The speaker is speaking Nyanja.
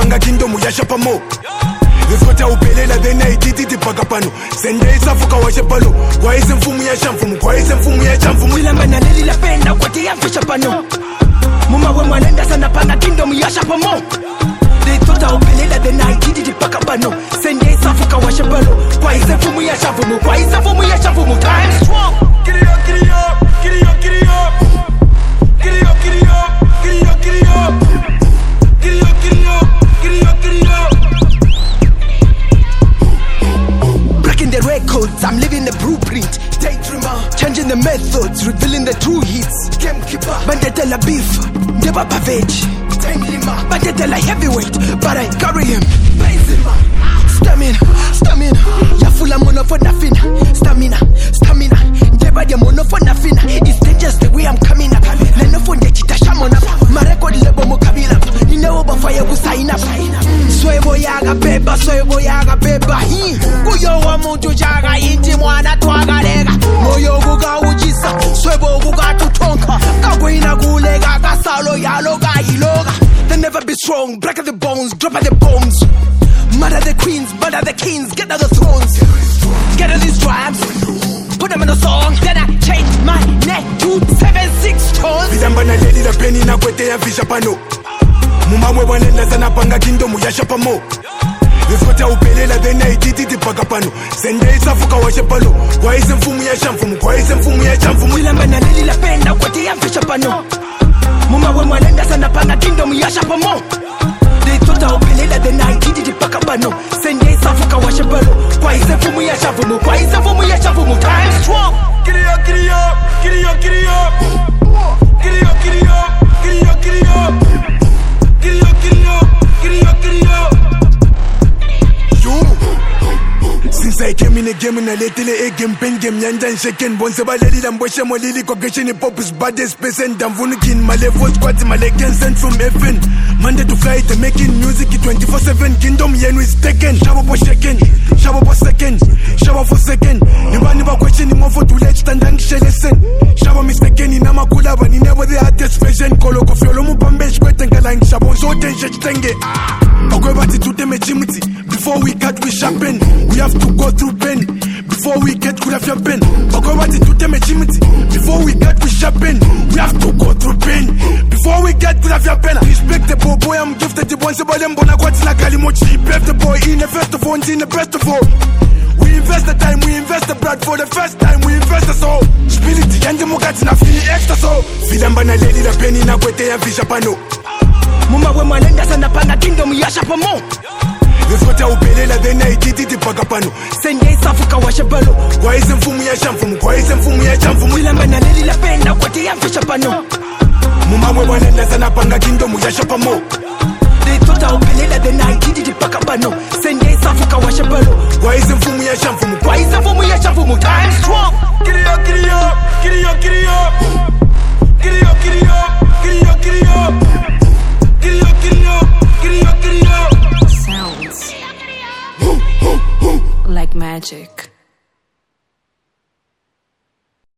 panga kingdom yashapamo Vifota upelela then I did it pagapano Sende isafuka washapalo Kwa ise mfumu ya shamfumu Kwa ise mfumu ya shamfumu Wilamba na leli la penda kwa te yamfisha pano Muma we mwanenda sana panga kingdom yashapamo They thought I upelela then I did it pagapano Sende isafuka washapalo Kwa ise mfumu ya shamfumu Kwa ise mfumu ya shamfumu Time strong Giddy up, giddy up, giddy up, giddy up Giddy up, giddy up, giddy up, giddy up Giddy up, giddy up, giddy up, giddy up Breaking the records, I'm living the blueprint Daydreamer, changing the methods, revealing the true hits Gamekeeper, bandete la beef, never pavage Bandete la heavyweight, but I carry him Benzema, stamina Yafula mono for nothing Stamina Never the mono for nothing It's dangerous the way I'm coming up Leno for the chita shamon up My record lebo mo kabila You know about fire will sign up Swebo yaga beba Kuyo wa muntu jaga inti mwana tuaga lega Moyo guga ujisa Swebo guga tutonka Kagwina gulega Kasalo yaloga iloga They never be strong Break the bones, drop at the bones Murder the queens, murder the kings Get out the thrones Get on these drums Put them in a song Then I change my neck to 7-6 tones Vidamba na leli la peni na kwete ya vishapano Mumamwe wanenda sana panga kingdom yashapamo Vifota upelela then I did it pagapano Sende isafuka washapalo Kwa ise mfumu ya shamfumu Kwa ise mfumu ya shamfumu Wilamba na leli la penda kwete ya vishapano Mumamwe wanenda sana panga kingdom yashapamo They thought I upelela then I did it pagapano Sende isafuka washapalo Kwa ise mfumu ya shamfumu Kwa ise mfumu ya shamfumu Time strong Giddy up, giddy up, giddy up, giddy up Giddy up, giddy up, giddy up, giddy up Giddy up, giddy up, giddy up, giddy up Since I came in the game na letele a game pen game nyanja shaken bonse baleli la mboshe molili kwa geshini pop is baddest space and damvunukin my level squad my legend sent from heaven Monday to Friday making music 24/7 kingdom yenu is taken shabo po second shabo for second nibani ba question mo for to let standang shelesen shabo mistaken ina makula bani never the hardest version kolo ko fiolo mu bambesh kwetanga lang shabo so tenje tenge okwebati tuteme chimiti before we cut we sharpen we have to go through pain before we get cool of your pen okwebati tuteme chimiti before we cut we sharpen we have to go through pain before we get cool of your pen respect the boy I'm gifted the ones about them bona kwati na kalimochi left the boy in the festival in the best of all we invest the time we invest the blood for the first time we invest the soul spirit yanje mukati na feel extra so filamba na leli la peni na kwete ya vishapano Muma we mwanenda sana panga kingdom yashapamo Vifota upelela then I did it pagapano Sende isafuka washapalo Kwa ise mfumu ya shamfumu Kwa ise mfumu ya shamfumu Wilamba na leli la penda kwa te yamfishapano Mumamwe wanenda sana panga kingdom yashapamo They thought I upelela then I did it pagapano Sende isafuka washapalo Kwa ise mfumu ya shamfumu Kwa ise mfumu ya shamfumu Time strong Giddy up, giddy up, giddy up, giddy up Giddy up, giddy up, giddy up, giddy up Giddy up, giddy up, giddy up, giddy up Sounds like magic.